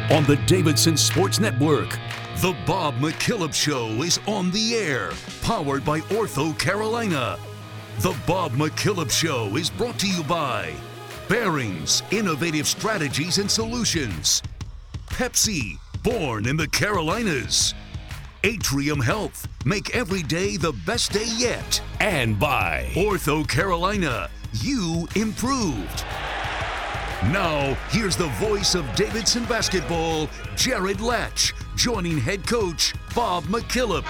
on the Davidson Sports Network. The Bob McKillop Show is on the air, powered by Ortho Carolina. The Bob McKillop Show is brought to you by Bearings, Innovative Strategies and Solutions. Pepsi, born in the Carolinas. Atrium Health, make every day the best day yet. And by Ortho Carolina, you improved. Now, here's the voice of Davidson basketball, Jared Latch, joining head coach Bob McKillop.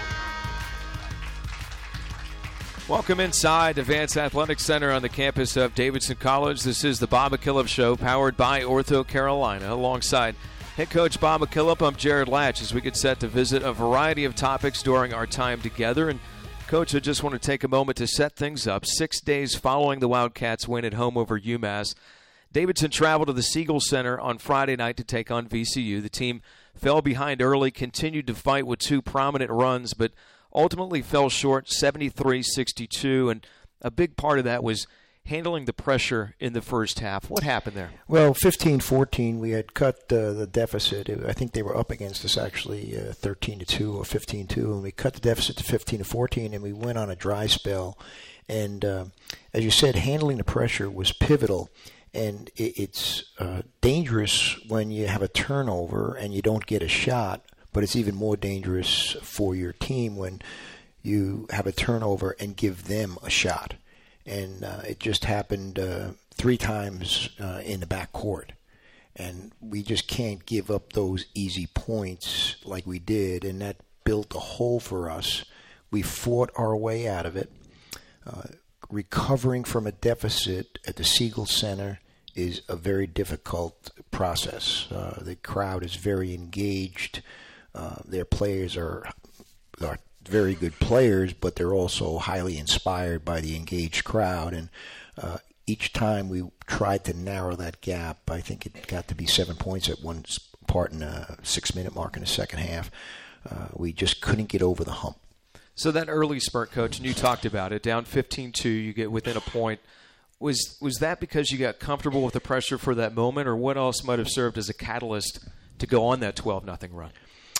Welcome inside the Vance Athletic Center on the campus of Davidson College. This is the Bob McKillop Show, powered by Ortho Carolina. Alongside head coach Bob McKillop, I'm Jared Latch, as we get set to visit a variety of topics during our time together. And Coach, I just want to take a moment to set things up. 6 days following the Wildcats' win at home over UMass, Davidson traveled to the Siegel Center on Friday night to take on VCU. The team fell behind early, continued to fight with two prominent runs, but ultimately fell short 73-62, and a big part of that was handling the pressure in the first half. What happened there? Well, 15-14, we had cut the deficit. I think they were up against us actually 13-2 or 15-2, and we cut the deficit to 15-14, and we went on a dry spell. And as you said, handling the pressure was pivotal. And it's dangerous when you have a turnover and you don't get a shot, but it's even more dangerous for your team when you have a turnover and give them a shot. And it just happened 3 times in the backcourt. And we just can't give up those easy points like we did, and that built a hole for us. We fought our way out of it. Recovering from a deficit at the Siegel Center is a very difficult process. The crowd is very engaged. Their players are very good players, but they're also highly inspired by the engaged crowd. And each time we tried to narrow that gap, I think it got to be 7 points at one part in a 6-minute mark in the second half. We just couldn't get over the hump. So that early spurt, Coach, and you talked about it, down 15-2, you get within a point. Was that because you got comfortable with the pressure for that moment, or what else might have served as a catalyst to go on that 12-0 run?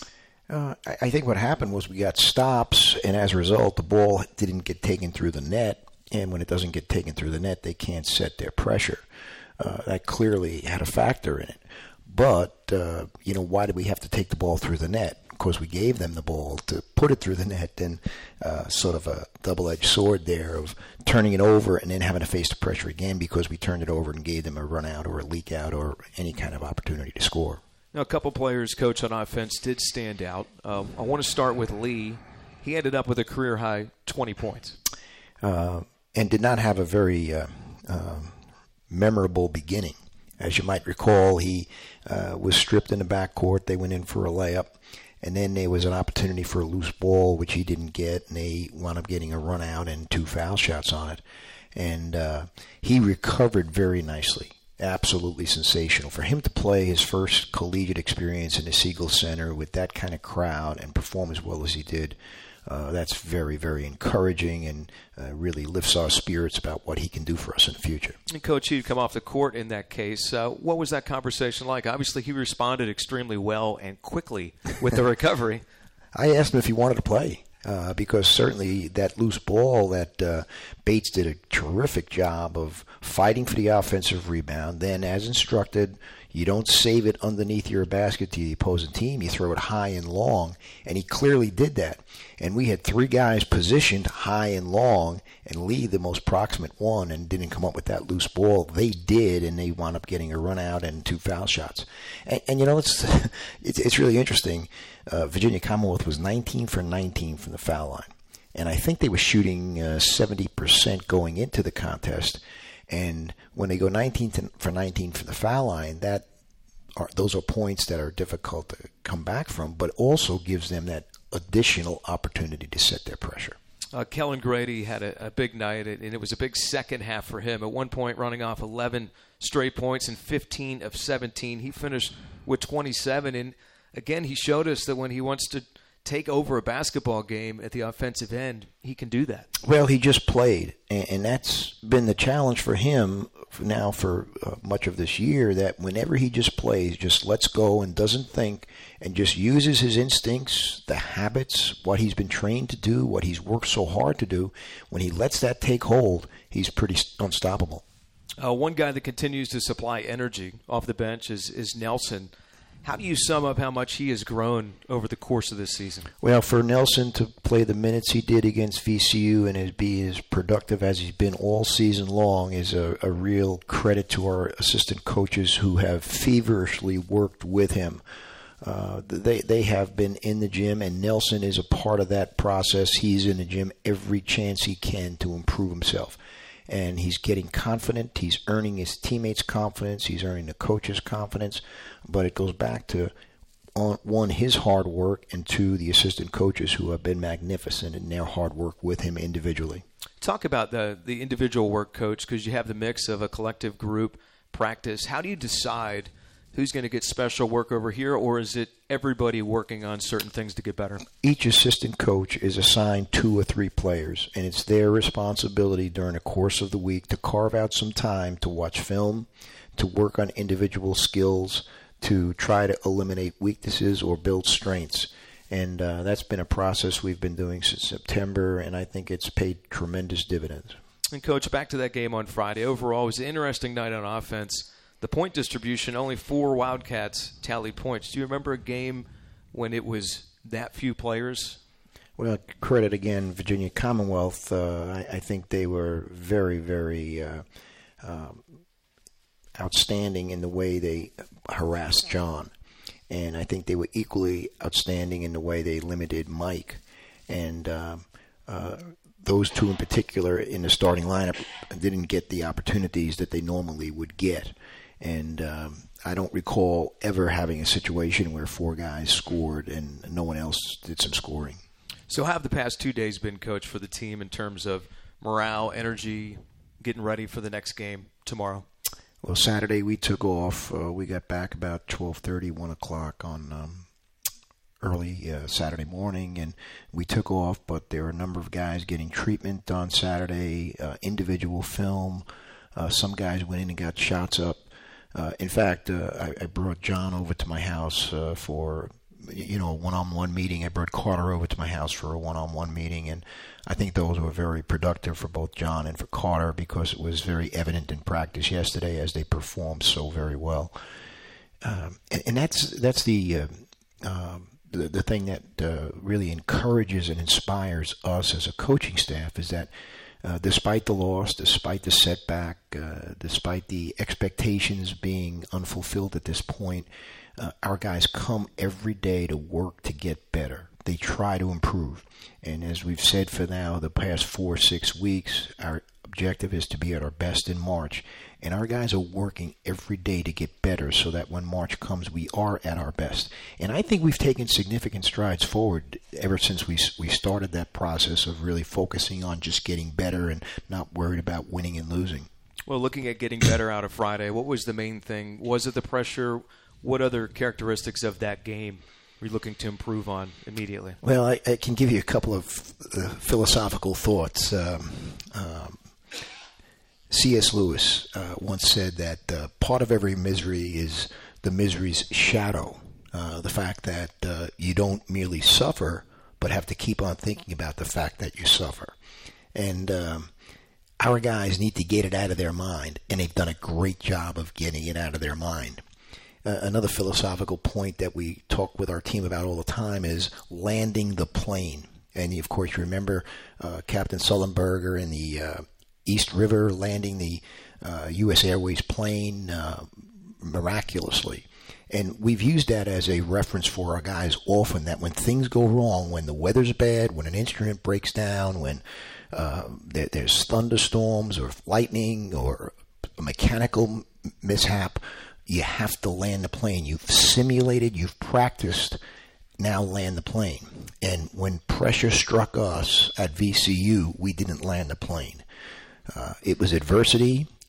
I think what happened was we got stops, and as a result, the ball didn't get taken through the net. And when it doesn't get taken through the net, they can't set their pressure. That clearly had a factor in it. But, why did we have to take the ball through the net? Of course, we gave them the ball to put it through the net, and sort of a double-edged sword there of turning it over and then having to face the pressure again because we turned it over and gave them a run-out or a leak-out or any kind of opportunity to score. Now, a couple players, Coach, on offense did stand out. I want to start with Lee. He ended up with a career-high 20 points. And did not have a very memorable beginning. As you might recall, he was stripped in the backcourt. They went in for a layup. And then there was an opportunity for a loose ball, which he didn't get, and they wound up getting a run out and 2 foul shots on it. And he recovered very nicely. Absolutely sensational. For him to play his first collegiate experience in the Siegel Center with that kind of crowd and perform as well as he did, that's very, very encouraging and really lifts our spirits about what he can do for us in the future. And Coach, he'd come off the court in that case. What was that conversation like? Obviously, he responded extremely well and quickly with the recovery. I asked him if he wanted to play because certainly that loose ball that Bates did a terrific job of fighting for the offensive rebound. Then, as instructed, you don't save it underneath your basket to the opposing team. You throw it high and long, and he clearly did that. And we had 3 guys positioned high and long, and Lee, the most proximate one, and didn't come up with that loose ball. They did, and they wound up getting a run out and 2 foul shots. And it's really interesting. Virginia Commonwealth was 19 for 19 from the foul line. And I think they were shooting 70% going into the contest. And when they go 19 for 19 from the foul line, those are points that are difficult to come back from, but also gives them that additional opportunity to set their pressure. Kellen Grady had a big night, and it was a big second half for him. At one point, running off 11 straight points and 15 of 17. He finished with 27, and again, he showed us that when he wants to take over a basketball game at the offensive end, he can do that. Well, he just played, and that's been the challenge for him now for much of this year, that whenever he just plays, just lets go and doesn't think and just uses his instincts, the habits, what he's been trained to do, what he's worked so hard to do, when he lets that take hold, he's pretty unstoppable. One guy that continues to supply energy off the bench is Nelson. How do you sum up how much he has grown over the course of this season? Well, for Nelson to play the minutes he did against VCU and be as productive as he's been all season long is a real credit to our assistant coaches who have feverishly worked with him. They have been in the gym, and Nelson is a part of that process. He's in the gym every chance he can to improve himself. And he's getting confident. He's earning his teammates' confidence. He's earning the coach's confidence. But it goes back to, one, his hard work, and two, the assistant coaches who have been magnificent in their hard work with him individually. Talk about the individual work, Coach, because you have the mix of a collective group practice. How do you decide who's going to get special work over here, or is it everybody working on certain things to get better? Each assistant coach is assigned 2 or 3 players, and it's their responsibility during the course of the week to carve out some time to watch film, to work on individual skills, to try to eliminate weaknesses or build strengths. And that's been a process we've been doing since September, and I think it's paid tremendous dividends. And, Coach, back to that game on Friday. Overall, it was an interesting night on offense. The point distribution, only 4 Wildcats tallied points. Do you remember a game when it was that few players? Well, credit again, Virginia Commonwealth. I think they were very, very outstanding in the way they harassed John. And I think they were equally outstanding in the way they limited Mike. And those 2 in particular in the starting lineup didn't get the opportunities that they normally would get. And I don't recall ever having a situation where 4 guys scored and no one else did some scoring. So how have the past 2 days been, Coach, for the team in terms of morale, energy, getting ready for the next game tomorrow? Well, Saturday we took off. We got back about 12:30, 1 o'clock on early Saturday morning, and we took off. But there were a number of guys getting treatment on Saturday, individual film. Some guys went in and got shots up. In fact, I brought John over to my house for a one-on-one meeting. I brought Carter over to my house for a one-on-one meeting, and I think those were very productive for both John and for Carter because it was very evident in practice yesterday as they performed so very well. And that's the thing that really encourages and inspires us as a coaching staff is that despite the loss, despite the setback, despite the expectations being unfulfilled at this point, our guys come every day to work to get better. They try to improve. And as we've said for now, the past 4 or 6 weeks, our objective is to be at our best in March. And our guys are working every day to get better so that when March comes, we are at our best. And I think we've taken significant strides forward ever since we started that process of really focusing on just getting better and not worried about winning and losing. Well, looking at getting better out of Friday, what was the main thing? Was it the pressure? What other characteristics of that game were you looking to improve on immediately? Well, I can give you a couple of philosophical thoughts. C.S. Lewis once said that part of every misery is the misery's shadow. The fact that you don't merely suffer, but have to keep on thinking about the fact that you suffer. And our guys need to get it out of their mind, and they've done a great job of getting it out of their mind. Another philosophical point that we talk with our team about all the time is landing the plane. And, of course, you remember Captain Sullenberger in the East River landing the U.S. Airways plane miraculously. And we've used that as a reference for our guys often, that when things go wrong, when the weather's bad, when an instrument breaks down, when there's thunderstorms or lightning or a mechanical mishap, you have to land the plane. You've simulated, you've practiced, now land the plane. And when pressure struck us at VCU, we didn't land the plane. It was adversity,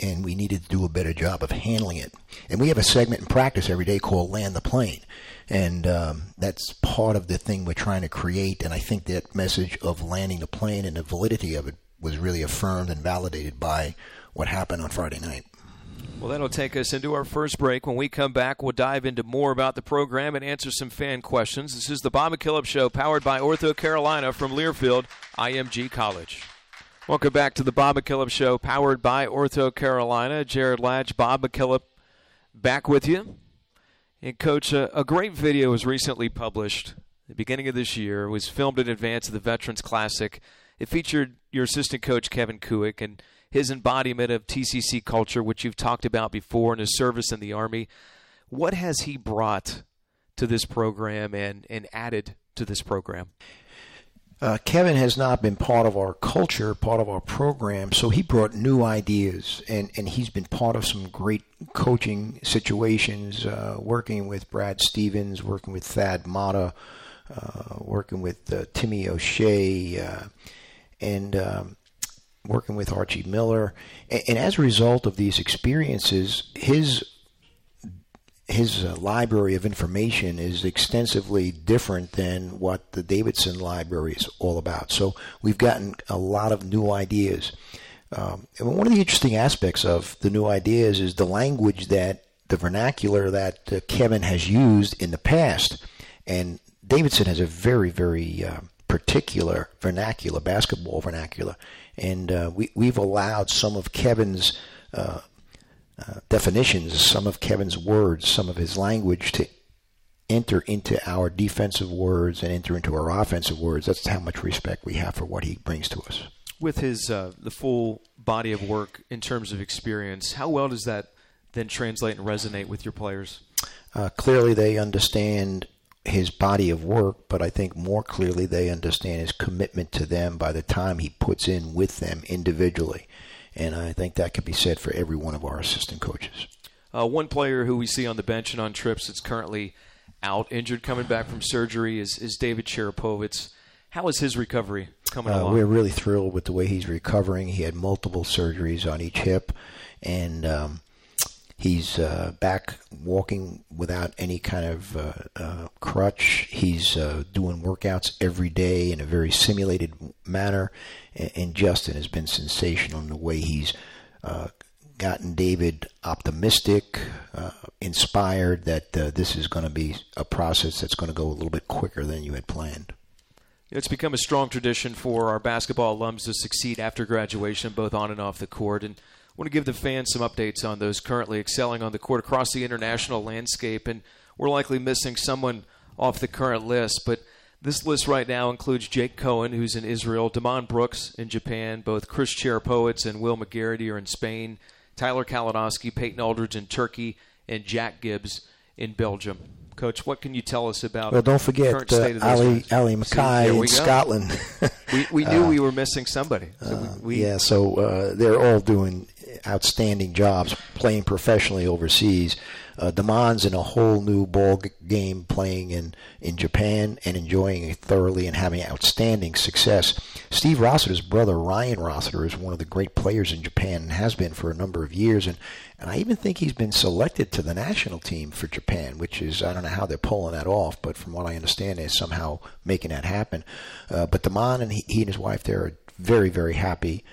and we needed to do a better job of handling it. And we have a segment in practice every day called Land the Plane. And that's part of the thing we're trying to create. And I think that message of landing the plane and the validity of it was really affirmed and validated by what happened on Friday night. Well, that'll take us into our first break. When we come back, we'll dive into more about the program and answer some fan questions. This is the Bob McKillop Show, powered by Ortho Carolina from Learfield, IMG College. Welcome back to the Bob McKillop Show, powered by Ortho Carolina. Jared Latch, Bob McKillop, back with you. And, Coach, a great video was recently published at the beginning of this year. It was filmed in advance of the Veterans Classic. It featured your assistant coach, Kevin Kuick, and his embodiment of TCC culture, which you've talked about before in his service in the Army. What has he brought to this program and added to this program? Kevin has not been part of our culture, part of our program, so he brought new ideas, and he's been part of some great coaching situations, working with Brad Stevens, working with Thad Matta, working with Timmy O'Shea, and working with Archie Miller. And as a result of these experiences, his library of information is extensively different than what the Davidson library is all about. So we've gotten a lot of new ideas. And one of the interesting aspects of the new ideas is the language the vernacular that Kevin has used in the past. And Davidson has a very, very particular vernacular, basketball vernacular. And we've allowed some of Kevin's definitions, some of Kevin's words, some of his language to enter into our defensive words and enter into our offensive words. That's how much respect we have for what he brings to us. With his the full body of work in terms of experience, how well does that then translate and resonate with your players? Clearly they understand his body of work, but I think more clearly they understand his commitment to them by the time he puts in with them individually. And I think that could be said for every one of our assistant coaches. One player who we see on the bench and on trips that's currently out, injured, coming back from surgery is David Cherapovits. How is his recovery coming along? We're really thrilled with the way he's recovering. He had multiple surgeries on each hip, and he's back walking without any kind of crutch. He's doing workouts every day in a very simulated manner. And Justin has been sensational in the way he's gotten David optimistic, inspired that this is going to be a process that's going to go a little bit quicker than you had planned. It's become a strong tradition for our basketball alums to succeed after graduation, both on and off the court. And I want to give the fans some updates on those currently excelling on the court across the international landscape. And we're likely missing someone off the current list, but this list right now includes Jake Cohen, who's in Israel, Damon Brooks in Japan, both Chris Cherapowitz and Will McGarity are in Spain, Tyler Kalinowski, Peyton Aldridge in Turkey, and Jack Gibbs in Belgium. Coach, what can you tell us about don't forget current state of those Ali Mackay in Scotland. We knew we were missing somebody. So they're all doing outstanding jobs, playing professionally overseas. Damon's in a whole new ball game, playing in Japan and enjoying it thoroughly and having outstanding success. Steve Rossiter's brother, Ryan Rossiter, is one of the great players in Japan and has been for a number of years. And I even think he's been selected to the national team for Japan, which is, I don't know how they're pulling that off, but from what I understand, they're somehow making that happen. But Damon and he and his wife there are very, very happy.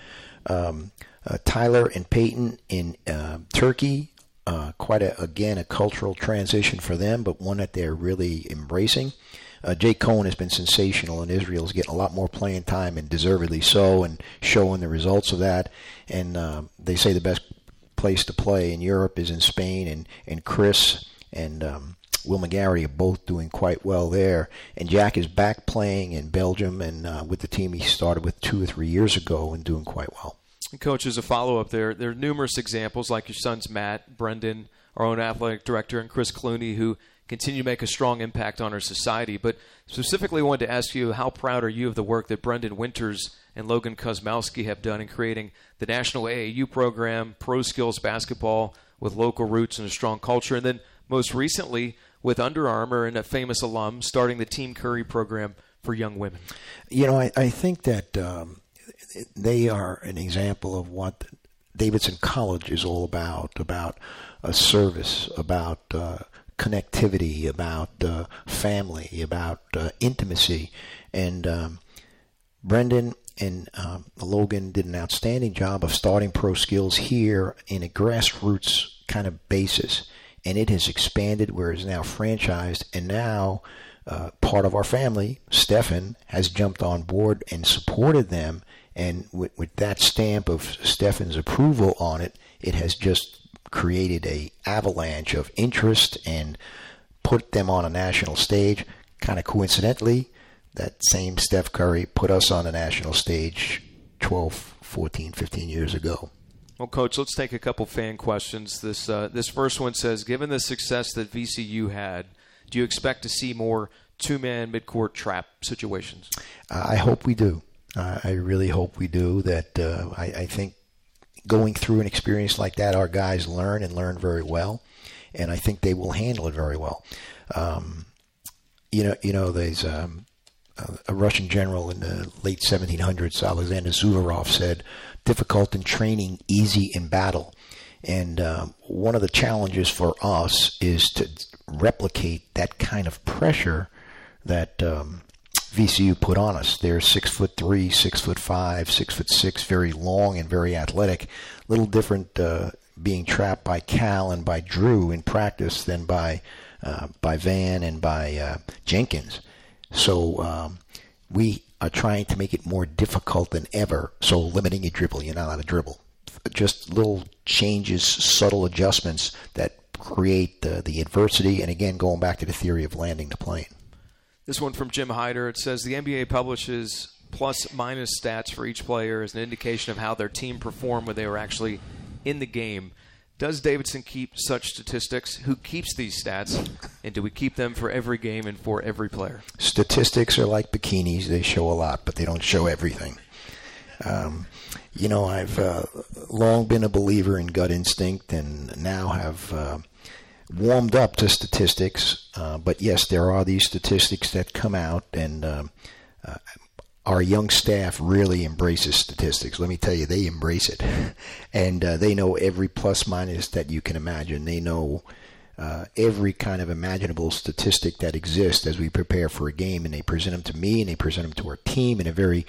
Tyler and Peyton in Turkey, quite a cultural transition for them, but one that they're really embracing. Jake Cohen has been sensational in Israel. He's getting a lot more playing time, and deservedly so, and showing the results of that. And they say the best place to play in Europe is in Spain, and Chris and Will McGarry are both doing quite well there. And Jack is back playing in Belgium and with the team he started with 2 or 3 years ago and doing quite well. Coach, as a follow-up there are numerous examples like your sons Matt, Brendan, our own athletic director, and Chris Clooney, who continue to make a strong impact on our society. But specifically wanted to ask you, how proud are you of the work that Brendan Winters and Logan Kosmowski have done in creating the National AAU program, Pro Skills Basketball with local roots and a strong culture, and then most recently with Under Armour and a famous alum starting the Team Curry program for young women? You know, I think that they are an example of what Davidson College is all about service, about connectivity, about family, about intimacy. And Brendan and Logan did an outstanding job of starting pro skills here in a grassroots kind of basis. And it has expanded where it's now franchised. And now part of our family, Stefan, has jumped on board and supported them. And with that stamp of Stefan's approval on it, it has just created a avalanche of interest and put them on a national stage. Kind of coincidentally, that same Steph Curry put us on the national stage 12, 14, 15 years ago. Well, Coach, let's take a couple fan questions. This first one says, given the success that VCU had, do you expect to see more two-man midcourt trap situations? I hope we do. I really hope we do. That I think going through an experience like that, our guys learn and learn very well, and I think they will handle it very well. There's a Russian general in the late 1700s, Alexander Suvorov, said, "Difficult in training, easy in battle." And one of the challenges for us is to replicate that kind of pressure that VCU put on us. They're 6'3", 6'5", 6'6", very long and very athletic. Little different being trapped by Cal and by Drew in practice than by Van and by Jenkins. So we are trying to make it more difficult than ever. So limiting your dribble, you're not allowed to dribble. Just little changes, subtle adjustments that create the adversity. And again, going back to the theory of landing the plane. This one from Jim Hyder. It says the NBA publishes plus-minus stats for each player as an indication of how their team performed when they were actually in the game. Does Davidson keep such statistics? Who keeps these stats? And do we keep them for every game and for every player? Statistics are like bikinis. They show a lot, but they don't show everything. I've long been a believer in gut instinct and now have warmed up to statistics. But yes, there are these statistics that come out, and our young staff really embraces statistics. Let me tell you, they embrace it. And they know every plus minus that you can imagine. They know every kind of imaginable statistic that exists as we prepare for a game, and they present them to me and they present them to our team in a very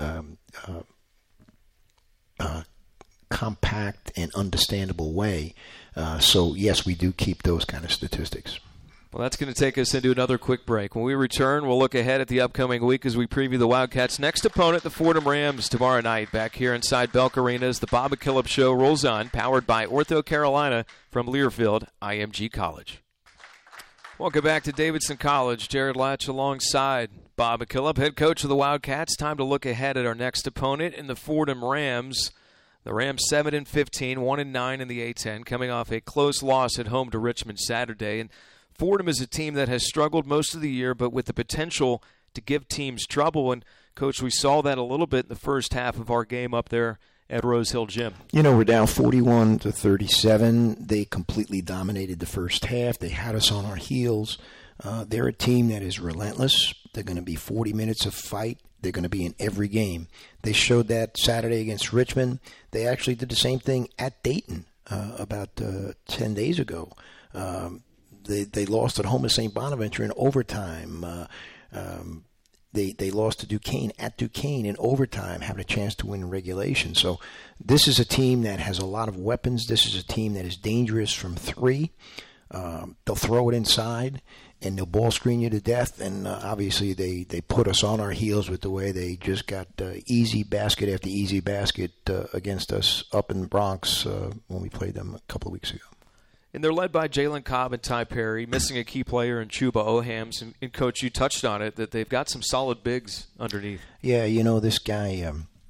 compact and understandable way. So, yes, we do keep those kind of statistics. Well, that's going to take us into another quick break. When we return, we'll look ahead at the upcoming week as we preview the Wildcats' next opponent, the Fordham Rams, tomorrow night. Back here inside Belk Arena as the Bob McKillop Show rolls on, powered by Ortho Carolina from Learfield, IMG College. Welcome back to Davidson College. Jared Latch alongside Bob McKillop, head coach of the Wildcats. Time to look ahead at our next opponent in the Fordham Rams. The Rams 7-15, 1-9 in the A-10, coming off a close loss at home to Richmond Saturday. And Fordham is a team that has struggled most of the year, but with the potential to give teams trouble. And, Coach, we saw that a little bit in the first half of our game up there at Rose Hill Gym. We're down 41-37. They completely dominated the first half. They had us on our heels. They're a team that is relentless. They're going to be 40 minutes of fight. They're going to be in every game. They showed that Saturday against Richmond. They actually did the same thing at Dayton about 10 days ago. They lost at home to St. Bonaventure in overtime. They lost to Duquesne at Duquesne in overtime, having a chance to win in regulation. So this is a team that has a lot of weapons. This is a team that is dangerous from three. They'll throw it inside, and they'll ball screen you to death. And obviously they put us on our heels with the way they just got easy basket after easy basket against us up in the Bronx when we played them a couple of weeks ago. And they're led by Jalen Cobb and Ty Perry, missing a key player in Chuba Ohams. And, Coach, you touched on it, that they've got some solid bigs underneath. Yeah, this guy,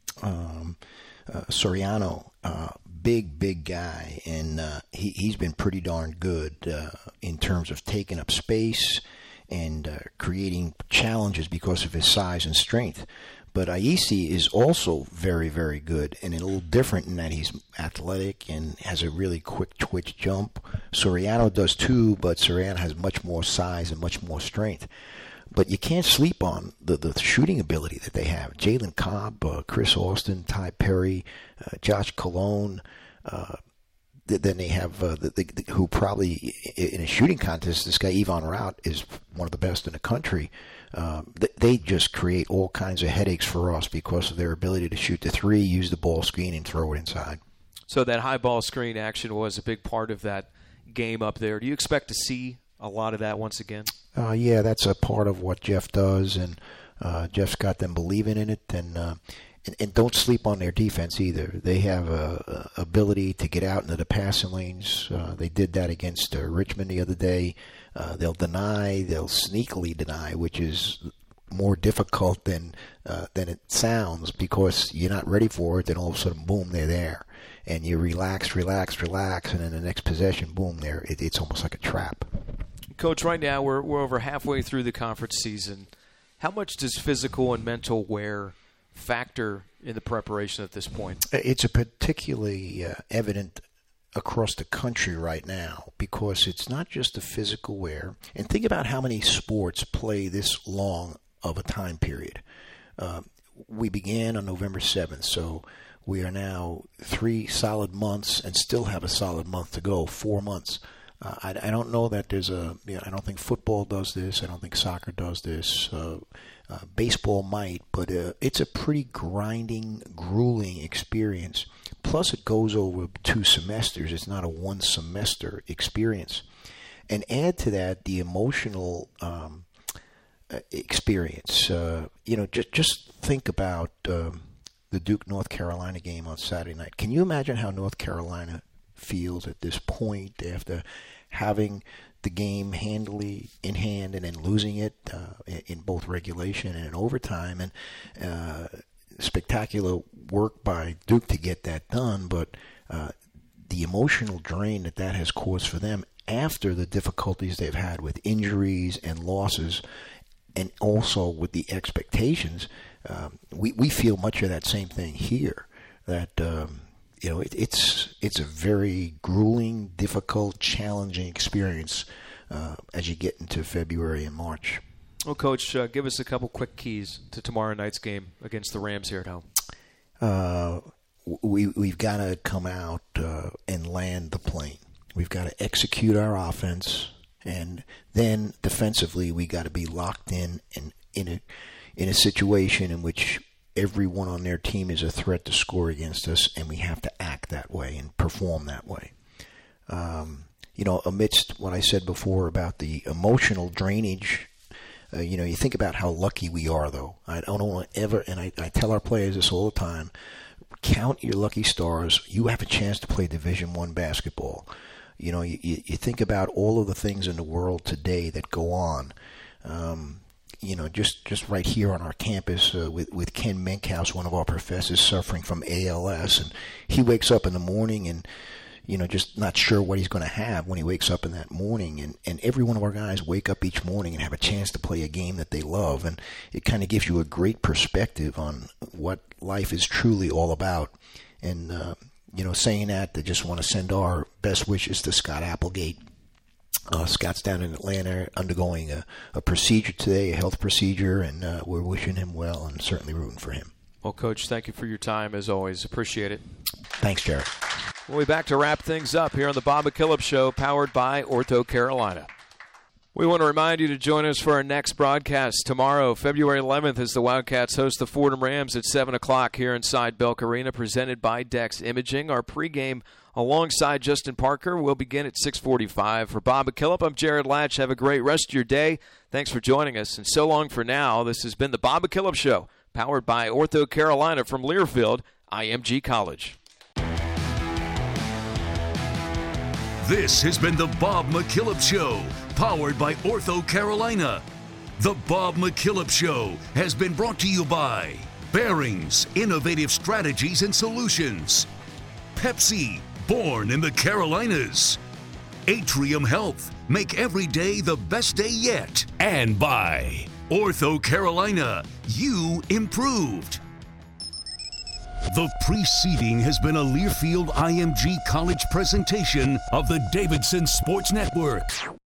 Soriano, big guy, and he's been pretty darn good in terms of taking up space and creating challenges because of his size and strength. But Aisi is also very, very good and a little different in that he's athletic and has a really quick twitch jump. Soriano does too, but Soriano has much more size and much more strength. But you can't sleep on the shooting ability that they have. Jalen Cobb, Chris Austin, Ty Perry, Josh Colon, Then they have who probably in a shooting contest, this guy Yvonne Rout is one of the best in the country. They just create all kinds of headaches for us because of their ability to shoot the three, use the ball screen, and throw it inside. So that high ball screen action was a big part of that game up there. Do you expect to see a lot of that once again? Yeah, that's a part of what Jeff does, and Jeff's got them believing in it. And don't sleep on their defense either. They have a ability to get out into the passing lanes. They did that against Richmond the other day. They'll sneakily deny, which is more difficult than it sounds because you're not ready for it. Then all of a sudden, boom, they're there. And you relax, and then the next possession, boom, there. It's almost like a trap. Coach, right now we're over halfway through the conference season. How much does physical and mental wear factor in the preparation at this point? It's a particularly evident across the country right now because it's not just the physical wear. And think about how many sports play this long of a time period. We began on November 7th, so we are now 3 solid months and still have a solid month to go, 4 months. I don't know that there's I don't think football does this. I don't think soccer does this. Baseball might, but it's a pretty grinding, grueling experience. Plus, it goes over 2 semesters. It's not a 1-semester experience. And add to that the emotional experience. Just think about the Duke North Carolina game on Saturday night. Can you imagine how North Carolina feels at this point after having the game handily in hand and then losing it in both regulation and in overtime, and spectacular work by Duke to get that done, but the emotional drain that has caused for them after the difficulties they've had with injuries and losses, and also with the expectations, we feel much of that same thing here, that it's a very grueling, difficult, challenging experience as you get into February and March. Well, Coach, give us a couple quick keys to tomorrow night's game against the Rams here at home. We've got to come out and land the plane. We've got to execute our offense, and then defensively we got to be locked in a situation in which everyone on their team is a threat to score against us, and we have to act that way and perform that way. Amidst what I said before about the emotional drainage, you think about how lucky we are, though. I don't want to ever, and I tell our players this all the time, count your lucky stars. You have a chance to play Division I basketball. You think about all of the things in the world today that go on. Just right here on our campus with Ken Menkhaus, one of our professors, suffering from ALS, and he wakes up in the morning and just not sure what he's going to have when he wakes up in that morning, and every one of our guys wake up each morning and have a chance to play a game that they love, and it kind of gives you a great perspective on what life is truly all about. And saying that, I just want to send our best wishes to Scott Applegate. Scott's down in Atlanta undergoing a procedure today, a health procedure, and we're wishing him well and certainly rooting for him. Well, Coach, thank you for your time, as always. Appreciate it. Thanks, Jared. We'll be back to wrap things up here on the Bob McKillop Show, powered by Ortho Carolina. We want to remind you to join us for our next broadcast tomorrow, February 11th, as the Wildcats host the Fordham Rams at 7 o'clock here inside Belk Arena, presented by Dex Imaging. Our pregame alongside Justin Parker will begin at 6:45. For Bob McKillop, I'm Jared Latch. Have a great rest of your day. Thanks for joining us, and so long for now. This has been the Bob McKillop Show, powered by Ortho Carolina from Learfield, IMG College. This has been the Bob McKillop Show, powered by Ortho Carolina. The Bob McKillop Show has been brought to you by Bearings, Innovative Strategies and Solutions. Pepsi, born in the Carolinas. Atrium Health, make every day the best day yet. And by Ortho Carolina, you improved. The preceding has been a Learfield IMG College presentation of the Davidson Sports Network.